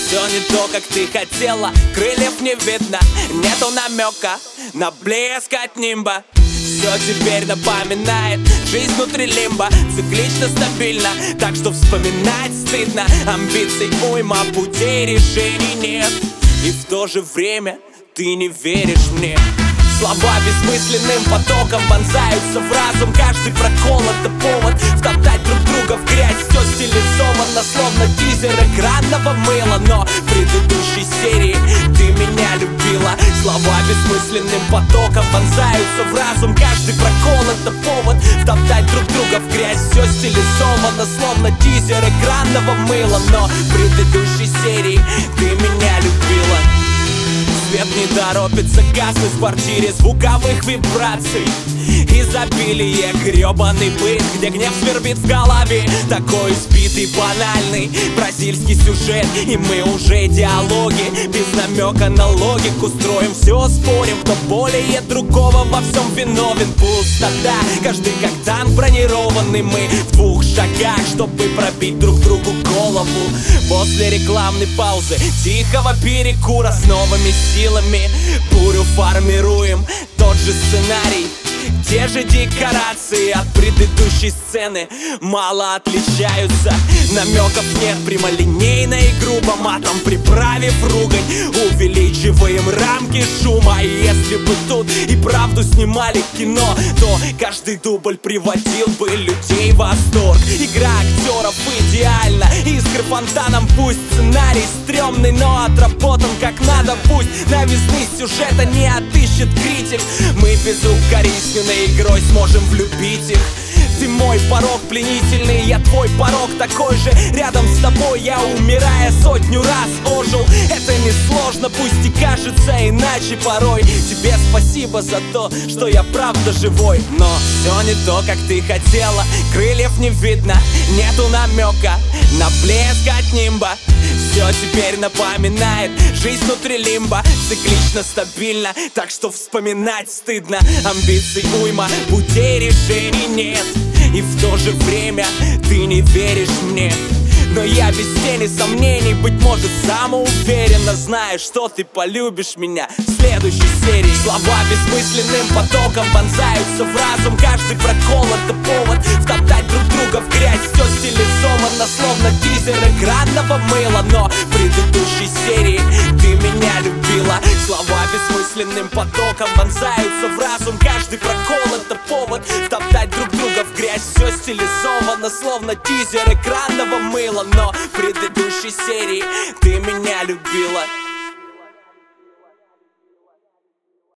Все не то, как ты хотела, крыльев не видно, нету намека на блеск от нимба. Все теперь напоминает жизнь внутри лимба, циклично, стабильно, так что вспоминать стыдно. Амбиций уйма, путей решений нет, и в то же время ты не веришь мне. Слова бессмысленным потоком вонзаются в разум. Каждый прокол — это повод втоптать друг друга в грязь. Все стилизовано, словно тизер экранного мыла. Но в предыдущей серии ты меня любила. Слова бессмысленным потоком вонзаются в разум. Каждый прокол — это повод втоптать друг друга в грязь. Все стилизовано, словно тизер экранного мыла. Но в предыдущей серии ты меня любила. Свет не торопится гаснуть в квартире звуковых вибраций. Изобилие, гребаный быт, где гнев свербит в голове. Такой избитый, банальный бразильский сюжет. И мы уже диалоги без намека на логику строим. Все спорим, кто более другого во всем виновен. Пустота, каждый как танк бронированный. Мы в 2 шагах, чтобы пробить друг другу голову. После рекламной паузы, тихого перекура, с новыми силами бурю формируем. Тот же сценарий, те же декорации от предыдущей сцены мало отличаются. Намеков нет, прямолинейно и грубо, матом приправив ругань, увеличиваем рамки шума. И если бы тут и правду снимали кино, то каждый дубль приводил бы людей в восторг. Игра актеров идеальна, искры фонтаном. Пусть сценарий стрёмный, но отработан как надо. Пусть новизны сюжета не отыщет критик, мы безукоризненной игрой сможем влюбить их. Ты мой порог пленительный, я твой порог такой же. Рядом с тобой я, умирая 100 раз, ожил. Это несложно, пусть и кажется иначе порой. Тебе спасибо за то, что я правда живой. Но все не то, как ты хотела, крыльев не видно, нету намека на блеск от нимба. Все теперь напоминает жизнь внутри лимба, циклично, стабильно, так что вспоминать стыдно. Амбиций уйма, путей решений нет, и в то же время ты не веришь мне. Но я без тени сомнений, быть может, самоуверенно знаю, что ты полюбишь меня в следующей серии. Слова бессмысленным потоком вонзаются в разум. Каждый прокол — это повод втоптать друг друга в грязь. Все стилизовано, словно тизер экранного мыла. Но в предыдущей серии ты меня любила. Слова бессмысленным потоком вонзаются в разум. Каждый прокол — это повод втоптать друг друга в грязь. Все стилизовано, словно тизер экранного мыла. Но в предыдущей серии ты меня любила.